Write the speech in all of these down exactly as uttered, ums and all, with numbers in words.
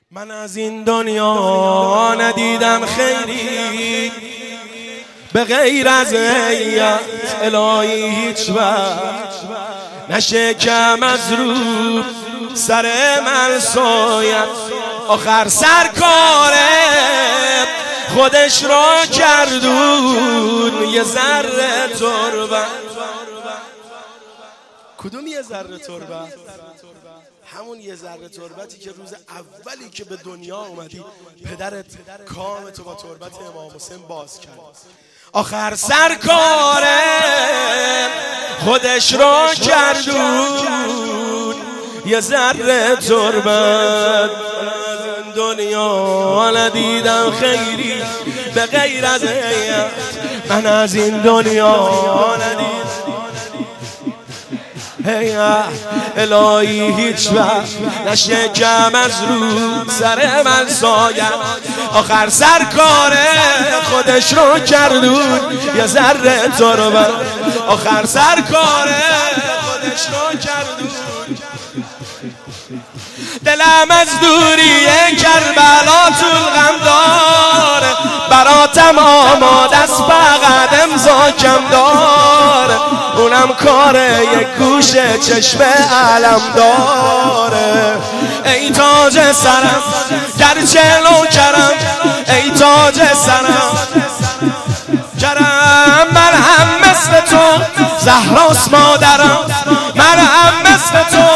من از این دنیا ندیدم خیری به غیر از هیئت الهی هیچ وقت نشکم از رو سر من سایت. آخر سرکاره خودش را کردون یه ذره تربت. کدوم یه ذره تربت؟ همون یه ذره تربتی که روز اولی که به دنیا اومدی پدرت کامتو با تربت امام حسین باز کرد. آخر سرکاره خودش را کردون یه ذره تربت. دنیا ندیدم خیری به غیر از هیئت. من از این دنیا ندیدم هیئت الهی هیچ وقت نشکم از رو سر من سایت. آخر سرکاره خودش رو کردون یه ذره تربت. آخر سرکاره خودش رو کردون. دلم از دوری کربلا طول غم داره، براتم آماده است فقط امضا کم داره. اونم کاره یک گوشه چشم علم داره. ای تاج سرم گرچه نوکرم، ای تاج سرم کرم. من هم مثل تو زهراست مادرم، من هم مثل تو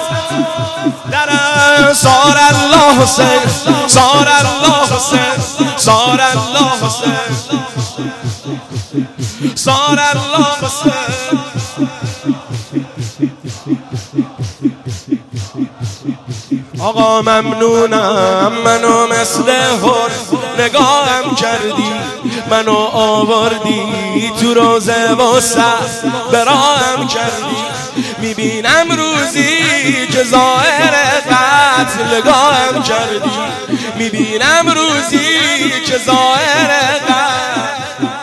درم. سار الله حسین، سار الله حسین، سار الله حسین، سار الله حسین. آقا ممنونم منو مثل هر نگاهم کردی، منو آوردی تو روزه و سخت براهم کردی. میبینم روزی که ظاهر قتل نگاهم کردی، میبینم روزی که ظاهر قتل.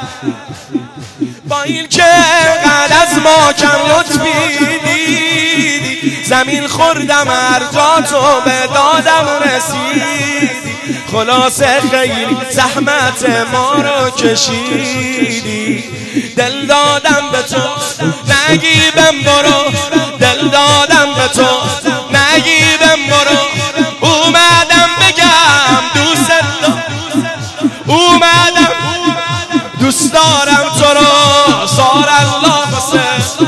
با این که قد از ما کم لطفی دیدی، زمین خوردم هر جا تو به دادم رسیدی. خلاصه خیلی زحمت ما رو کشیدی. دل دادم به تو نگیبم برو، دل دادم به تو نگیبم برو. اومدم بگم دوست دارم، اومدم دوست دارم تو رو. سار الله حسین.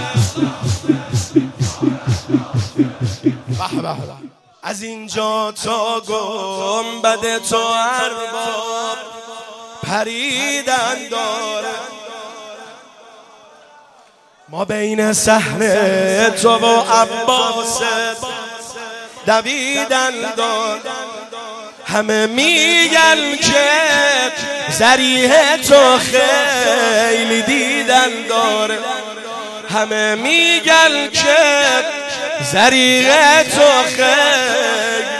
از اینجا تا گنبد تو ارباب پریدن داره. ما بین صحنه تو و عباس دویدن دار. همه میگن که ذریح تو خیلی دیدن داره. همه میگن که ذریح تو خیلی.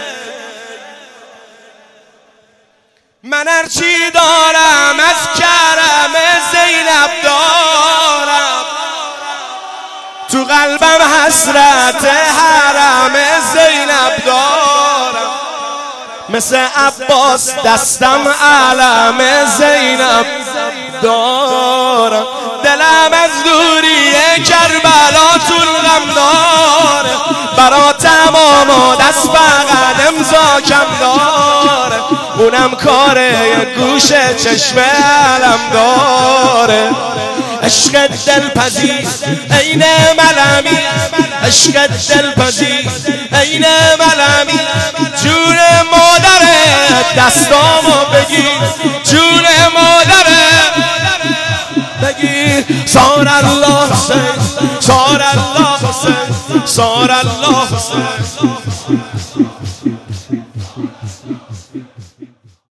من هرچی دارم از کرم زینب دارم، تو قلبم حسرت حرم زینب دارم. مثل عباس دستم علم زینب دارم. دلم از دوری کربلا طول غم داره، براتم آماده است فقط امضا کم داره. اونم کاره یک گوشه چشم علم داره. عشق دلپذیر عین ملمی، عشق دلپذیر عین ملمی. جون مادرت دستامو بگیر، جون مادرت بگیر. سار الله حسین، سار الله حسین، سار الله حسین.